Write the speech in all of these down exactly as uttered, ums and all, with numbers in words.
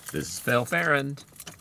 This is Phil Farron.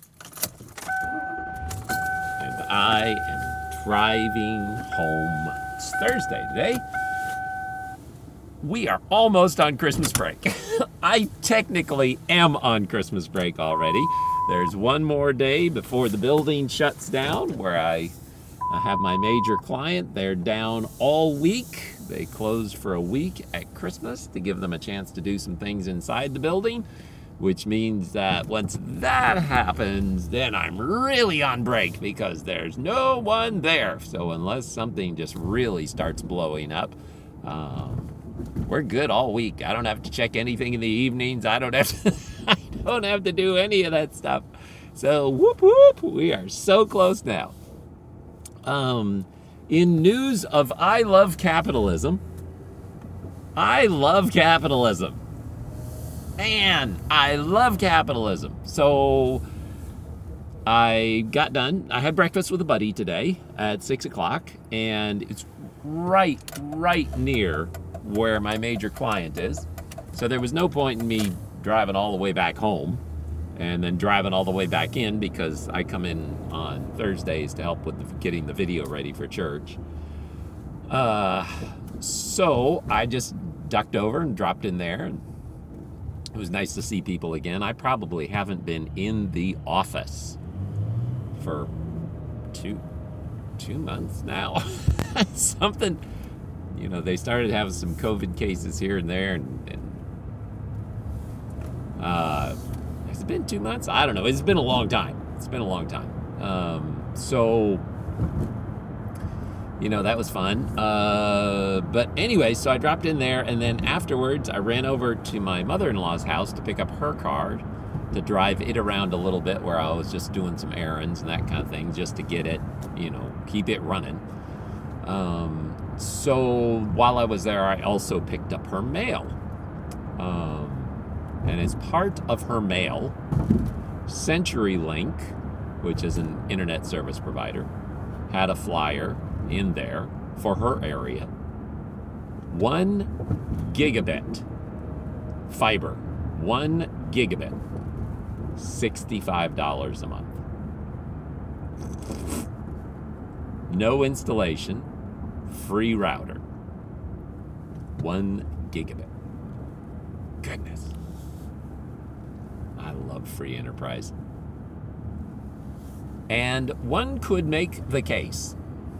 And I am driving home. It's Thursday today. We are almost on Christmas break. I technically am on Christmas break already. There's one more day before the building shuts down where I, I have my major client. They're down all week. They close for a week at Christmas to give them a chance to do some things inside the building, which means that once that happens, then I'm really on break because there's no one there. So unless something just really starts blowing up, um, we're good all week. I don't have to check anything in the evenings. I don't have to, I don't have to do any of that stuff. So whoop whoop, we are so close now. Um, in news of I love capitalism, I love capitalism. Man, I love capitalism. So I got done. I had breakfast with a buddy today at six o'clock, and it's right, right near where my major client is. So there was no point in me driving all the way back home and then driving all the way back in because I come in on Thursdays to help with the, getting the video ready for church. Uh, so I just ducked over and dropped in there. And it was nice to see people again. I probably haven't been in the office for two, two months now. Something, you know, they started having some COVID cases here and there. And, and uh, has it been two months? I don't know. It's been a long time. It's been a long time. Um, so, you know, that was fun. Uh, but anyway, so I dropped in there, and then afterwards I ran over to my mother-in-law's house to pick up her car, to drive it around a little bit where I was just doing some errands and that kind of thing, just to get it, you know, keep it running. Um, so while I was there, I also picked up her mail. Um, and as part of her mail, CenturyLink, which is an internet service provider, had a flyer in there for her area. One gigabit fiber, one gigabit, sixty-five dollars a month. No installation, free router. One gigabit. Goodness. I love free enterprise. And one could make the case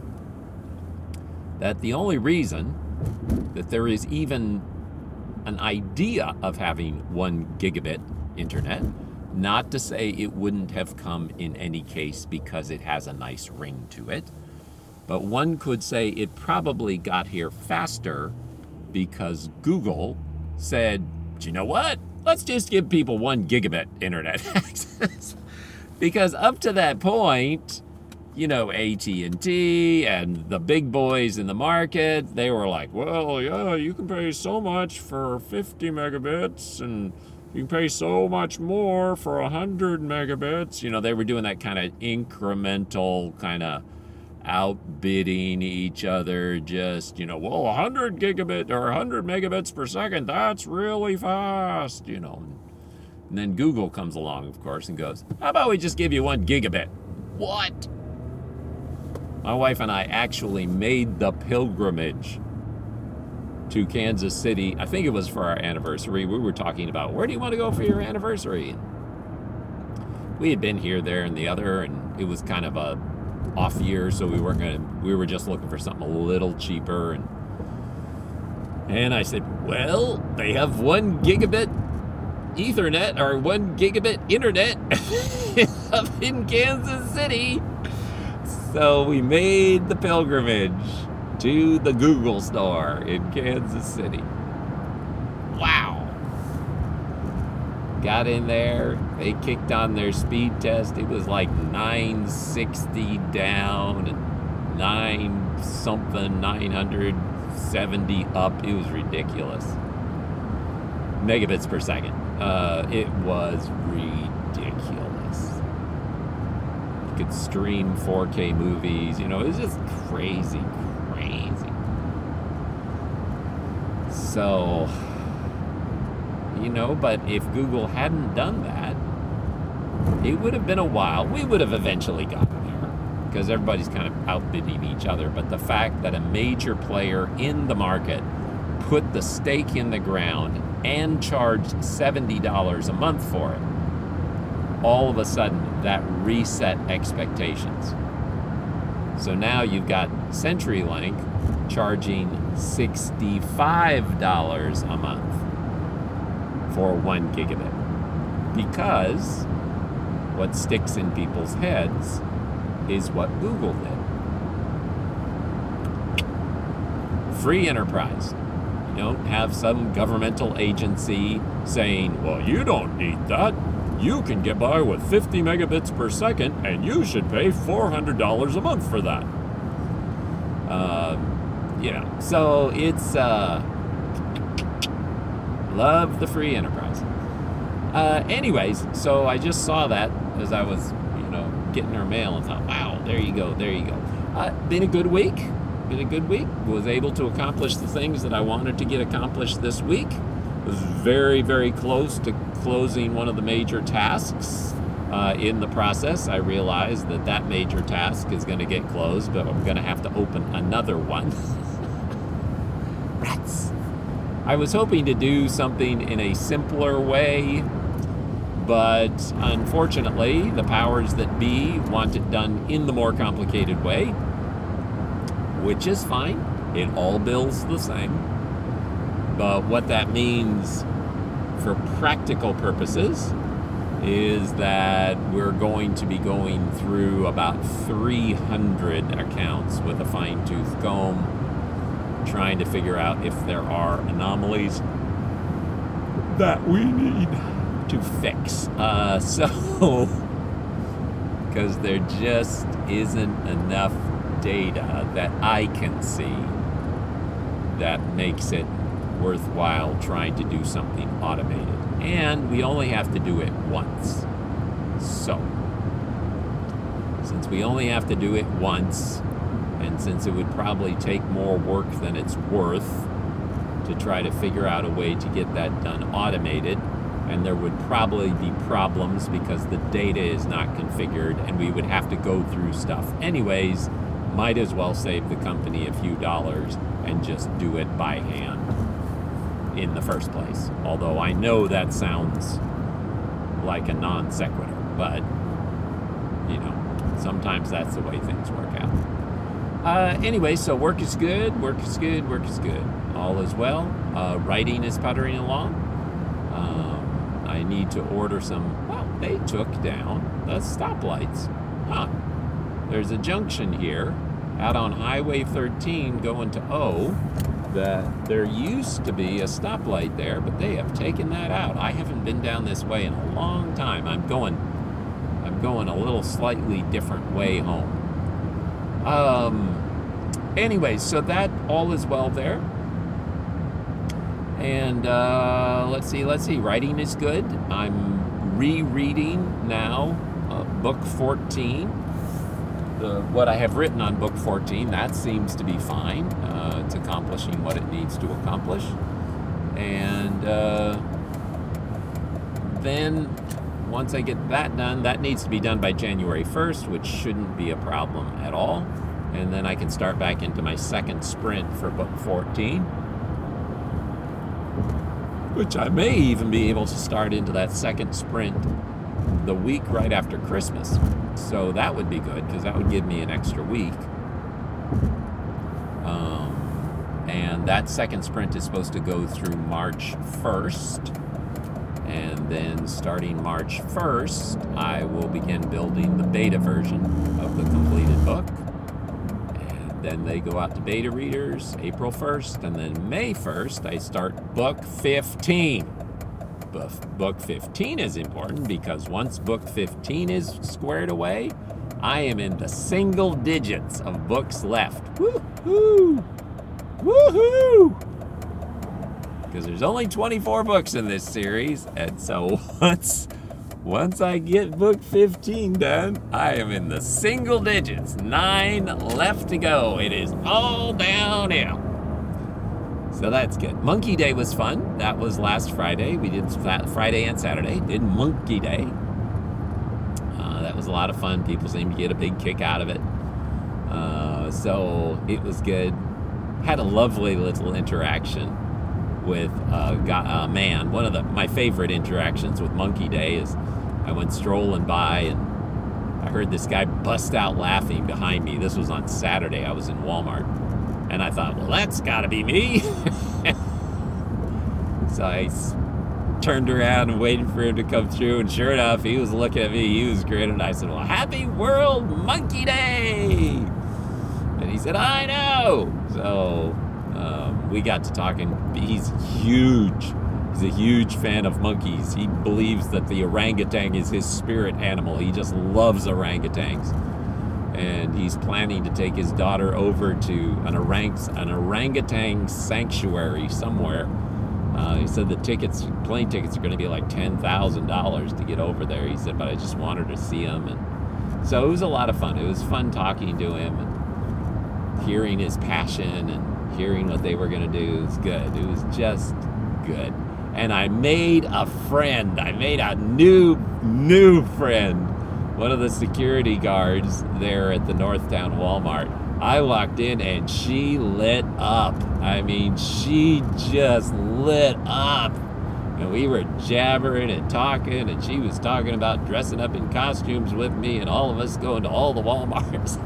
that the only reason that there is even an idea of having one gigabit internet, not to say it wouldn't have come in any case because it has a nice ring to it, but one could say it probably got here faster because Google said, do you know what? Let's just give people one gigabit internet access. Because up to that point, you know, A T and T and the big boys in the market, they were like, well, yeah, you can pay so much for fifty megabits and you can pay so much more for one hundred megabits. You know, they were doing that kind of incremental kind of outbidding each other, just, you know, well, one hundred gigabit or one hundred megabits per second, that's really fast, you know. And then Google comes along, of course, and goes, how about we just give you one gigabit? What? My wife and I actually made the pilgrimage to Kansas City. I think it was for our anniversary. We were talking about, where do you want to go for your anniversary? And we had been here, there, and the other, and it was kind of a off year, so we weren't gonna, we were just looking for something a little cheaper. And and I said, well, they have one gigabit Ethernet or one gigabit internet up in Kansas City. So we made the pilgrimage to the Google store in Kansas City. Wow. Got in there, they kicked on their speed test. It was like nine sixty down and nine something, nine seventy up. It was ridiculous. Megabits per second. Uh, it was ridiculous. You could stream four K movies, you know, it was just crazy, crazy. So, you know, but if Google hadn't done that, it would have been a while. We would have eventually gotten there because everybody's kind of outbidding each other. But the fact that a major player in the market put the stake in the ground and charged seventy dollars a month for it, all of a sudden that reset expectations. So now you've got CenturyLink charging sixty-five dollars a month for one gigabit. Because what sticks in people's heads is what Google did. Free enterprise. You don't have some governmental agency saying, well, you don't need that. You can get by with fifty megabits per second, and you should pay four hundred dollars a month for that. Uh, you know, so it's, uh, love the free enterprise. Uh, anyways, so I just saw that as I was, you know, getting our mail and thought, wow, there you go, there you go. Uh, been a good week. Been a good week. Was able to accomplish the things that I wanted to get accomplished this week. Was very, very close to closing one of the major tasks. Uh, in the process, I realized that that major task is going to get closed, but I'm going to have to open another one. Rats. I was hoping to do something in a simpler way, but unfortunately, the powers that be want it done in the more complicated way, which is fine. It all bills the same. But what that means for practical purposes is that we're going to be going through about three hundred accounts with a fine-tooth comb, trying to figure out if there are anomalies that we need to fix. Uh, so, because there just isn't enough data that I can see that makes it worthwhile trying to do something automated. And we only have to do it once. So, since we only have to do it once, and since it would probably take more work than it's worth to try to figure out a way to get that done automated, and there would probably be problems because the data is not configured and we would have to go through stuff anyways, might as well save the company a few dollars and just do it by hand in the first place. Although I know that sounds like a non sequitur, but you know, sometimes that's the way things work out. Uh, anyway, so work is good, work is good, work is good. All is well. Uh, writing is puttering along. Um, I need to order some, well, they took down the stoplights. Huh. There's a junction here out on Highway thirteen going to O that there used to be a stoplight there, but they have taken that out. I haven't been down this way in a long time. I'm going, I'm going a little slightly different way home. Um, anyway, so that all is well there. And uh, let's see, let's see. Writing is good. I'm rereading now uh, book fourteen. The, what I have written on book fourteen, that seems to be fine. Uh, it's accomplishing what it needs to accomplish. And uh, then once I get that done, that needs to be done by January first, which shouldn't be a problem at all. And then I can start back into my second sprint for book fourteen, which I may even be able to start into that second sprint the week right after Christmas. So that would be good, because that would give me an extra week. Um, and that second sprint is supposed to go through March first. And then starting March first, I will begin building the beta version of the completed book. And then they go out to beta readers April first. And then May first, I start book fifteen. Book fifteen is important because once book fifteen is squared away, I am in the single digits of books left. Woohoo! Woohoo! Because there's only twenty-four books in this series, and so once once I get book fifteen done, I am in the single digits. Nine left to go. It is all downhill. So that's good. Monkey Day was fun. That was last Friday. We did Friday and Saturday. Did Monkey Day. was a lot of fun. People seemed to get a big kick out of it. Uh, so it was good. Had a lovely little interaction with a, guy, a man. One of the, my favorite interactions with Monkey Day is I went strolling by and I heard this guy bust out laughing behind me. This was on Saturday. I was in Walmart. And I thought, well, that's got to be me. So I turned around and waited for him to come through, and sure enough, he was looking at me. He was grinning, and I said, well, happy World Monkey Day! And he said, I know! So um, we got to talking. He's huge. He's a huge fan of monkeys. He believes that the orangutan is his spirit animal. He just loves orangutans. And he's planning to take his daughter over to an, orang- an orangutan sanctuary somewhere. Uh, he said the tickets, plane tickets are going to be like ten thousand dollars to get over there. He said, but I just wanted to see him. And so it was a lot of fun. It was fun talking to him and hearing his passion and hearing what they were going to do. It was good. It was just good. And I made a friend. I made a new, new friend. One of the security guards there at the Northtown Walmart. I walked in and she lit up. I mean, she just lit up. And we were jabbering and talking, and she was talking about dressing up in costumes with me and all of us going to all the Walmarts.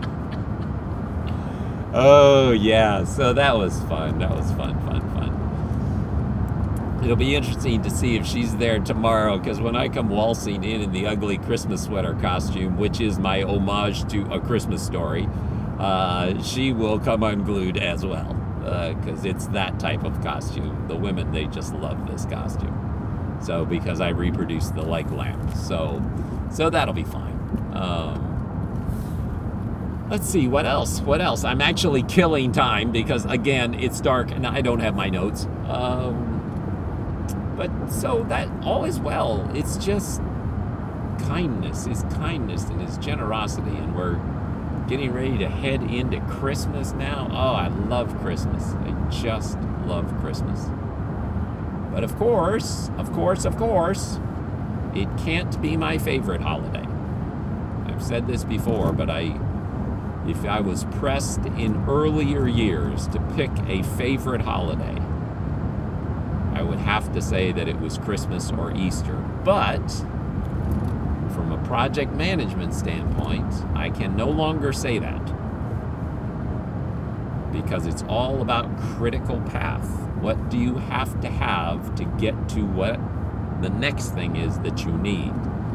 Oh, yeah. So that was fun. That was fun, fun, fun. It'll be interesting to see if she's there tomorrow, because when I come waltzing in in the ugly Christmas sweater costume, which is my homage to A Christmas Story, Uh, she will come unglued as well, because uh, it's that type of costume. The women, they just love this costume. So, because I reproduce the like lamp. So, so that'll be fine. Um, let's see, what else? What else? I'm actually killing time because, again, it's dark and I don't have my notes. Um, but so that all is well. It's just kindness, his kindness and his generosity, and we're getting ready to head into Christmas now. Oh, I love Christmas. I just love Christmas. But of course, of course, of course, it can't be my favorite holiday. I've said this before, but I, if I was pressed in earlier years to pick a favorite holiday, I would have to say that it was Christmas or Easter. But from a project management standpoint, I can no longer say that, because it's all about critical path. What do you have to have to get to what the next thing is that you need?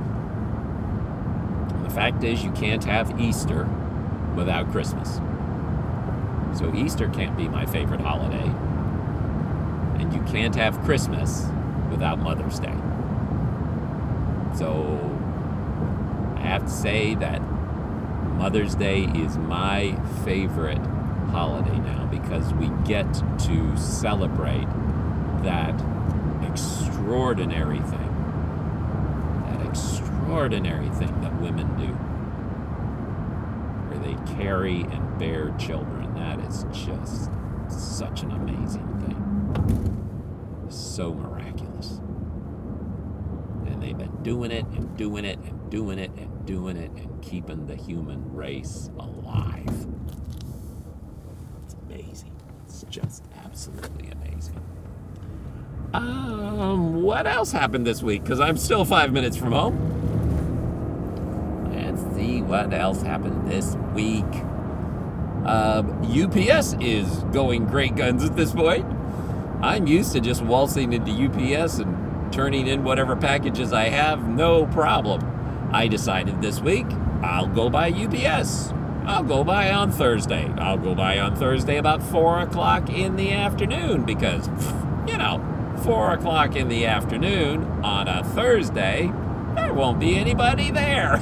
And the fact is, you can't have Easter without Christmas. So Easter can't be my favorite holiday, and you can't have Christmas without Mother's Day. So I have to say that Mother's Day is my favorite holiday now, because we get to celebrate that extraordinary thing, that extraordinary thing that women do, where they carry and bear children. That is just such an amazing thing. So miraculous. And they've been doing it and doing it and doing it and doing it and keeping the human race alive. It's amazing. It's just absolutely amazing. Um, what else happened this week? Because I'm still five minutes from home. Let's see what else happened this week. Um, U P S is going great guns at this point. I'm used to just waltzing into U P S and turning in whatever packages I have, no problem. I decided this week, I'll go by U P S. I'll go by on Thursday. I'll go by on Thursday about four o'clock in the afternoon, because, you know, four o'clock in the afternoon on a Thursday, there won't be anybody there.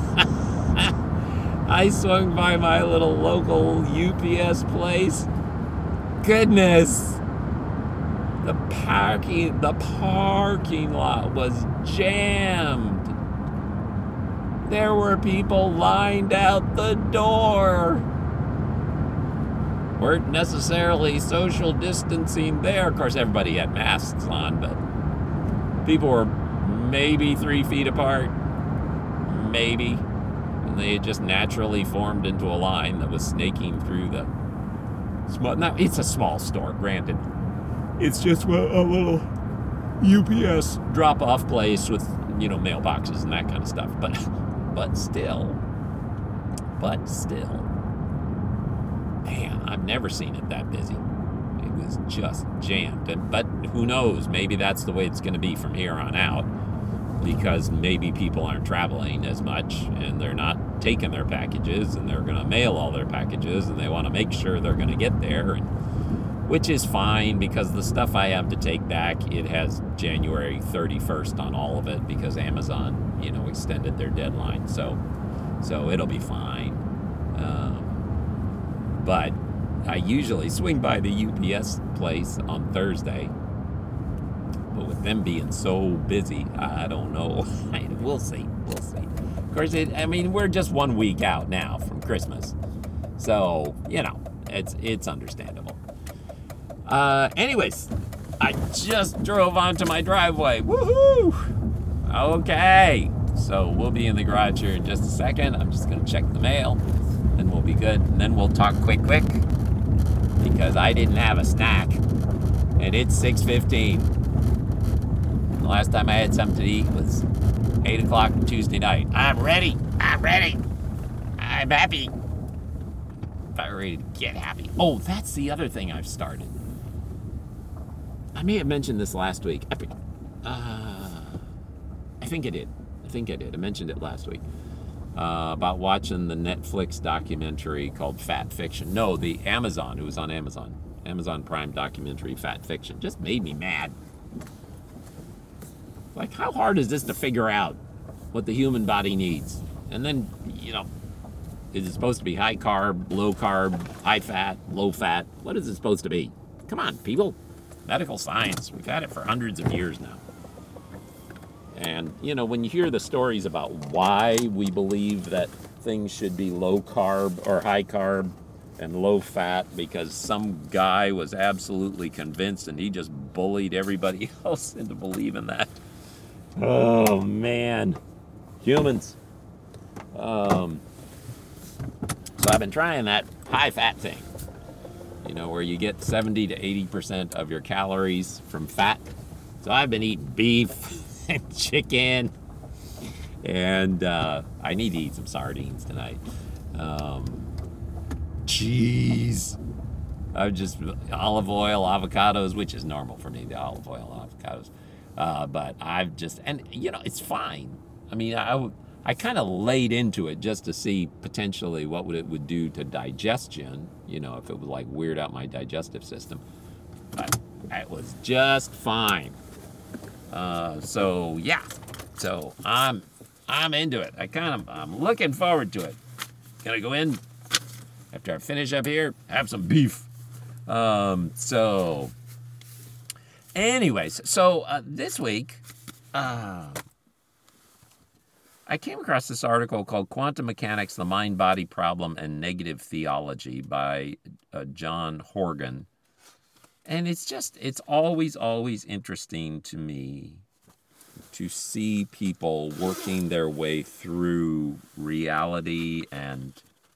I swung by my little local U P S place. Goodness. The parking, the parking lot was jammed. There were people lined out the door. Weren't necessarily social distancing there. Of course, everybody had masks on, but people were maybe three feet apart, maybe. And they had just naturally formed into a line that was snaking through the small. Now, it's a small store, granted. It's just a little U P S drop-off place with, you know, mailboxes and that kind of stuff. But, but still, but still, man, I've never seen it that busy. It was just jammed. And, but who knows? Maybe that's the way it's going to be from here on out, because maybe people aren't traveling as much and they're not taking their packages, and they're going to mail all their packages, and they want to make sure they're going to get there, and, which is fine, because the stuff I have to take back, it has January thirty-first on all of it, because Amazon, you know, extended their deadline. So, so it'll be fine. Um, but I usually swing by the U P S place on Thursday. But with them being so busy, I don't know. We'll see. We'll see. Of course, it, I mean, we're just one week out now from Christmas. So, you know, it's it's understandable. Uh, anyways, I just drove onto my driveway. Woohoo! Okay. So we'll be in the garage here in just a second. I'm just going to check the mail, and we'll be good. And then we'll talk quick, quick, because I didn't have a snack, and it's six fifteen. The last time I had something to eat was eight o'clock Tuesday night. I'm ready. I'm ready. I'm happy. If I'm ready to get happy. Oh, that's the other thing I've started. I may have mentioned this last week. Uh, I think I did. I think I did. I mentioned it last week. Uh, about watching the Netflix documentary called Fat Fiction. No, the Amazon. It was on Amazon. Amazon Prime documentary, Fat Fiction. Just made me mad. Like, how hard is this to figure out what the human body needs? And then, you know, is it supposed to be high carb, low carb, high fat, low fat? What is it supposed to be? Come on, people. Medical science. We've had it for hundreds of years now. And, you know, when you hear the stories about why we believe that things should be low carb or high carb and low fat, because some guy was absolutely convinced and he just bullied everybody else into believing that. Oh, man. Humans. Um, so I've been trying that high fat thing, you know, where you get seventy to eighty percent of your calories from fat. So I've been eating beef and chicken, and uh, I need to eat some sardines tonight. Um, cheese. I've just, olive oil, avocados, which is normal for me, the olive oil, avocados. Uh, but I've just, and you know, it's fine. I mean, I, I kind of laid into it just to see potentially what would it would do to digestion, you know, if it would like weird out my digestive system. But it was just fine. Uh, so yeah, so I'm, I'm into it. I kind of, I'm looking forward to it. Gonna go in after I finish up here, have some beef. Um, so anyways, so uh, this week, uh, I came across this article called Quantum Mechanics, the Mind-Body Problem and Negative Theology by uh, John Horgan. And it's just, it's always, always interesting to me to see people working their way through reality and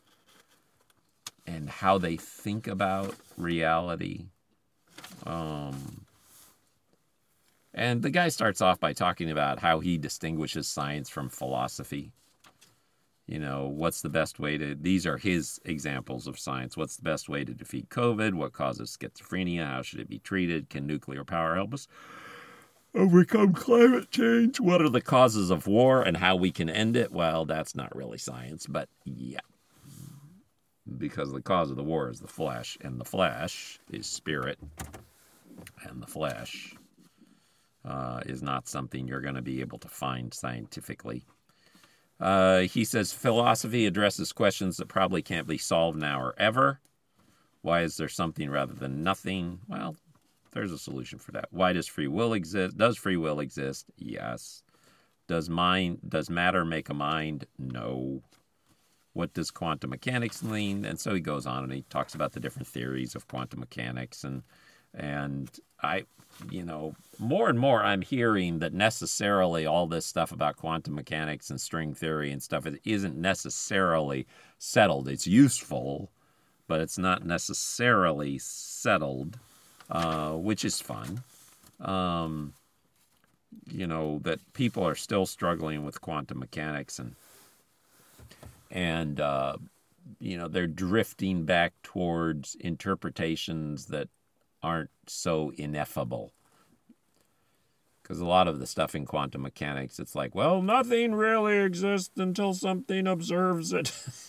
and how they think about reality. Um, and the guy starts off by talking about how he distinguishes science from philosophy. You know, what's the best way to, these are his examples of science. What's the best way to defeat COVID? What causes schizophrenia? How should it be treated? Can nuclear power help us overcome climate change? What are the causes of war and how we can end it? Well, that's not really science, but yeah. Because the cause of the war is the flesh, and the flesh is spirit, and the flesh uh, is not something you're going to be able to find scientifically. Uh, he says philosophy addresses questions that probably can't be solved now or ever. Why is there something rather than nothing? Well, there's a solution for that. Why does free will exist? Does free will exist? Yes. Does mind, does matter make a mind? No. What does quantum mechanics mean? And so he goes on and he talks about the different theories of quantum mechanics. And And I, you know, more and more I'm hearing that necessarily all this stuff about quantum mechanics and string theory and stuff it isn't necessarily settled. It's useful, but it's not necessarily settled, uh, which is fun. Um, you know, that people are still struggling with quantum mechanics and, and uh, you know, they're drifting back towards interpretations that aren't so ineffable. Because a lot of the stuff in quantum mechanics, it's like, well, nothing really exists until something observes it.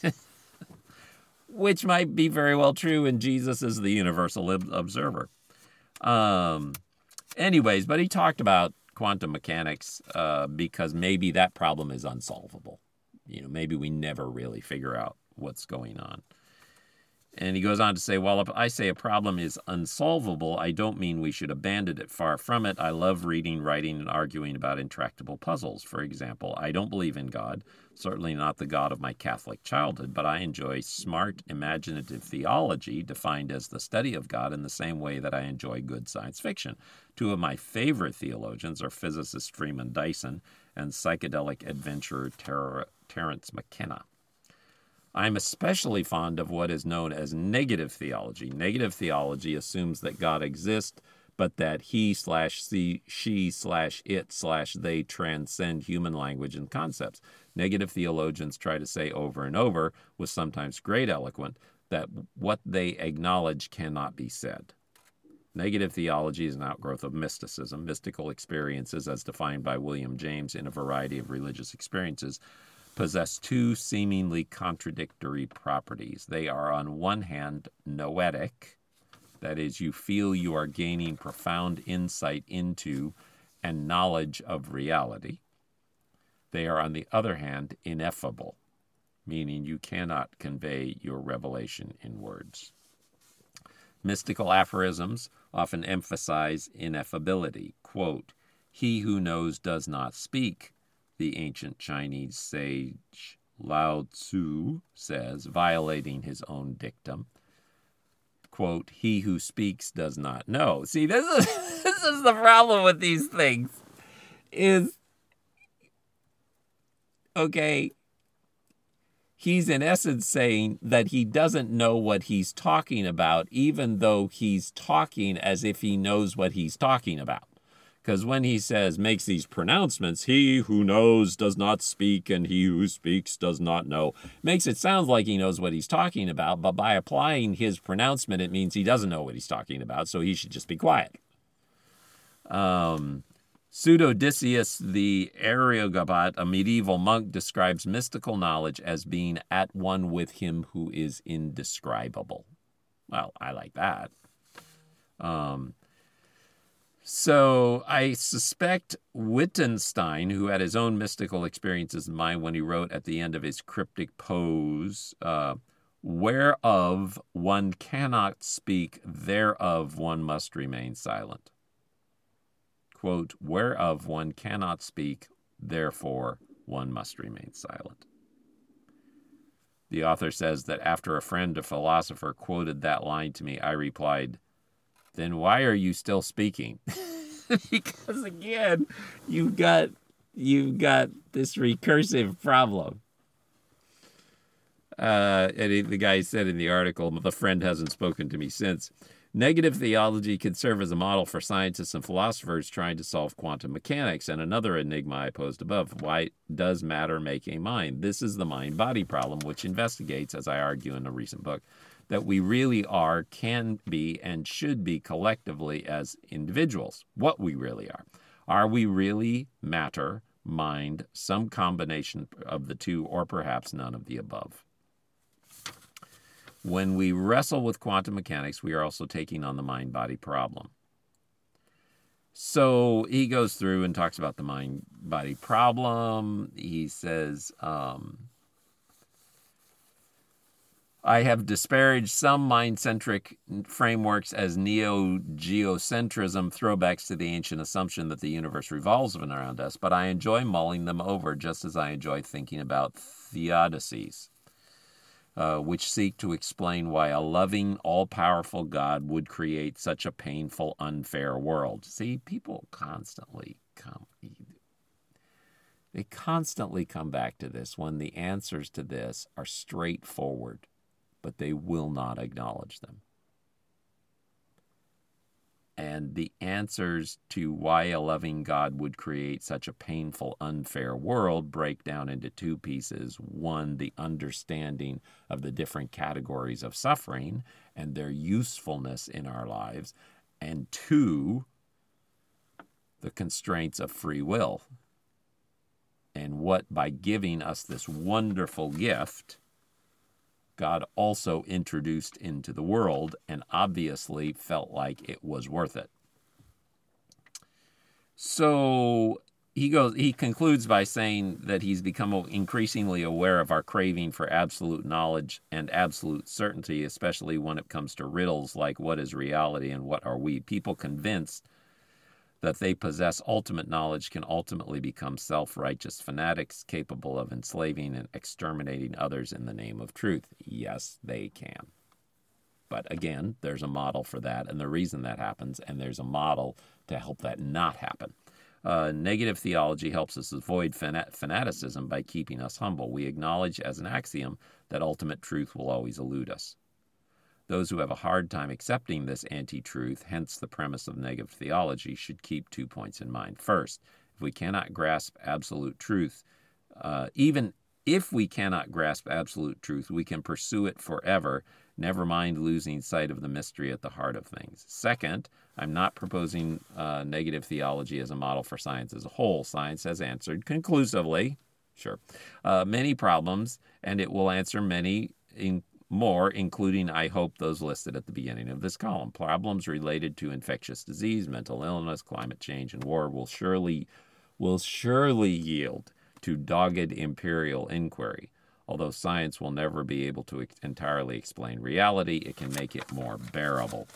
Which might be very well true, and Jesus is the universal observer. Um, anyways, but he talked about quantum mechanics uh, because maybe that problem is unsolvable. You know, maybe we never really figure out what's going on. And he goes on to say, well, if I say a problem is unsolvable, I don't mean we should abandon it. Far from it. I love reading, writing, and arguing about intractable puzzles. For example, I don't believe in God, certainly not the God of my Catholic childhood, but I enjoy smart, imaginative theology defined as the study of God in the same way that I enjoy good science fiction. Two of my favorite theologians are physicist Freeman Dyson and psychedelic adventurer Ter- Terence McKenna. I'm especially fond of what is known as negative theology. Negative theology assumes that God exists, but that he slash she slash it slash they transcend human language and concepts. Negative theologians try to say over and over, with sometimes great eloquence, that what they acknowledge cannot be said. Negative theology is an outgrowth of mysticism. Mystical experiences, as defined by William James in a variety of religious experiences, possess two seemingly contradictory properties. They are, on one hand, noetic, that is, you feel you are gaining profound insight into and knowledge of reality. They are, on the other hand, ineffable, meaning you cannot convey your revelation in words. Mystical aphorisms often emphasize ineffability. Quote, "He who knows does not speak," the ancient Chinese sage Lao Tzu says, violating his own dictum. Quote, "He who speaks does not know." See, this is this is the problem with these things. Is, okay, he's in essence saying that he doesn't know what he's talking about, even though he's talking as if he knows what he's talking about. Because when he says, makes these pronouncements, he who knows does not speak and he who speaks does not know, makes it sound like he knows what he's talking about, but by applying his pronouncement, it means he doesn't know what he's talking about, so he should just be quiet. Um, Pseudodicius the Areopagus, a medieval monk, describes mystical knowledge as being at one with him who is indescribable. Well, I like that. Um... So I suspect Wittgenstein, who had his own mystical experiences in mind when he wrote at the end of his cryptic pose, uh, whereof one cannot speak, thereof one must remain silent. Quote, whereof one cannot speak, therefore one must remain silent. The author says that after a friend, a philosopher, quoted that line to me, I replied, then why are you still speaking? Because again, you've got you've got this recursive problem. Uh, and he, the guy said in the article, the friend hasn't spoken to me since. Negative theology can serve as a model for scientists and philosophers trying to solve quantum mechanics. And another enigma I posed above, why does matter make a mind? This is the mind-body problem, which investigates, as I argue in a recent book, that we really are, can be, and should be collectively as individuals, what we really are. Are we really matter, mind, some combination of the two, or perhaps none of the above? When we wrestle with quantum mechanics, we are also taking on the mind-body problem. So he goes through and talks about the mind-body problem. He says, um, I have disparaged some mind-centric frameworks as neo-geocentrism, throwbacks to the ancient assumption that the universe revolves around us, but I enjoy mulling them over just as I enjoy thinking about theodicies. uh, which seek to explain why a loving, all-powerful God would create such a painful, unfair world. See, people constantly come, they constantly come back to this when the answers to this are straightforward, but they will not acknowledge them. And the answers to why a loving God would create such a painful, unfair world break down into two pieces. One, the understanding of the different categories of suffering and their usefulness in our lives. And two, the constraints of free will. And what, by giving us this wonderful gift, God also introduced into the world and obviously felt like it was worth it. So he goes. He concludes by saying that he's become increasingly aware of our craving for absolute knowledge and absolute certainty, especially when it comes to riddles like what is reality and what are we. People convinced that they possess ultimate knowledge can ultimately become self-righteous fanatics capable of enslaving and exterminating others in the name of truth. Yes, they can. But again, there's a model for that, and the reason that happens, and there's a model to help that not happen. Uh, negative theology helps us avoid fanat- fanaticism by keeping us humble. We acknowledge as an axiom that ultimate truth will always elude us. Those who have a hard time accepting this anti-truth, hence the premise of negative theology, should keep two points in mind. First, if we cannot grasp absolute truth, uh, even if we cannot grasp absolute truth, we can pursue it forever, never mind losing sight of the mystery at the heart of things. Second, I'm not proposing uh, negative theology as a model for science as a whole. Science has answered conclusively, sure, uh, many problems, and it will answer many in more, including, I hope, those listed at the beginning of this column. Problems related to infectious disease, mental illness, climate change, and war will surely, will surely yield to dogged imperial inquiry. Although science will never be able to ex- entirely explain reality, it can make it more bearable.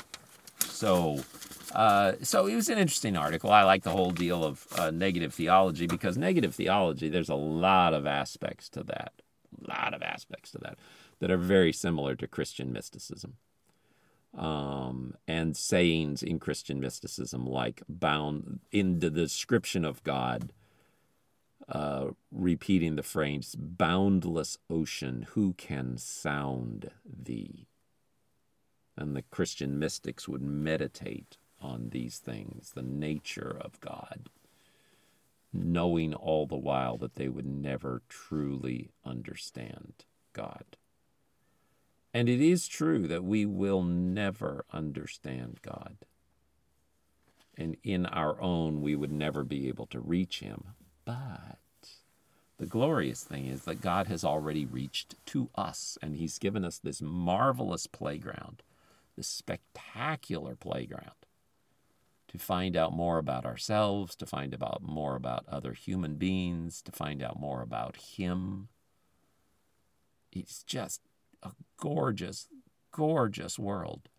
So, uh, so it was an interesting article. I like the whole deal of uh, negative theology, because negative theology, there's a lot of aspects to that, a lot of aspects to that. that are very similar to Christian mysticism. Um, and sayings in Christian mysticism like bound, in the description of God, uh, repeating the phrase, boundless ocean, who can sound thee? And the Christian mystics would meditate on these things, the nature of God, knowing all the while that they would never truly understand God. And it is true that we will never understand God. And in our own, we would never be able to reach him. But the glorious thing is that God has already reached to us, and he's given us this marvelous playground, this spectacular playground, to find out more about ourselves, to find out more about other human beings, to find out more about him. It's just a gorgeous, gorgeous world.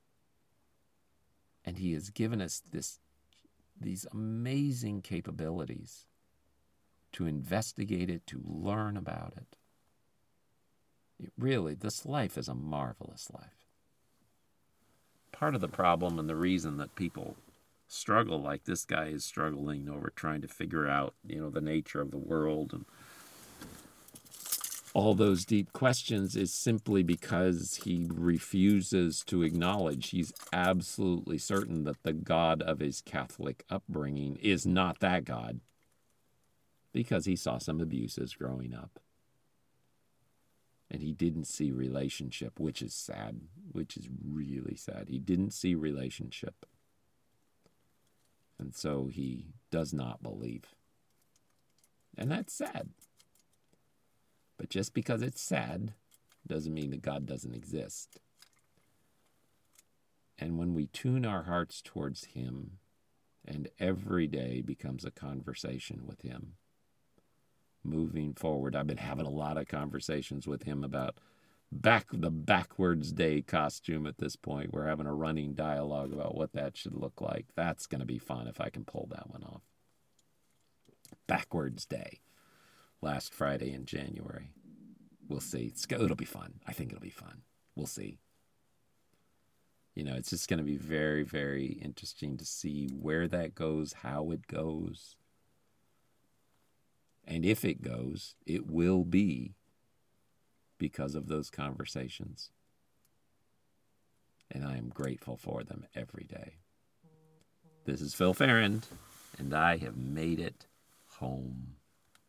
And he has given us this, these amazing capabilities to investigate it, to learn about it. It really, this life is a marvelous life. Part of the problem and the reason that people struggle like this guy is struggling over trying to figure out, you know, the nature of the world and all those deep questions is simply because he refuses to acknowledge. He's absolutely certain that the God of his Catholic upbringing is not that God, because he saw some abuses growing up. And he didn't see relationship, which is sad, which is really sad. He didn't see relationship. And so he does not believe. And that's sad. But just because it's sad doesn't mean that God doesn't exist. And when we tune our hearts towards him, and every day becomes a conversation with him, moving forward. I've been having a lot of conversations with him about back the backwards day costume at this point. We're having a running dialogue about what that should look like. That's going to be fun if I can pull that one off. Backwards day. Last Friday in January. we'll see. It's, it'll be fun. I think it'll be fun. We'll see. You know, it's just going to be very, very interesting to see where that goes, how it goes. And if it goes, it will be because of those conversations. And I am grateful for them every day. This is Phil Farrand, and I have made it home.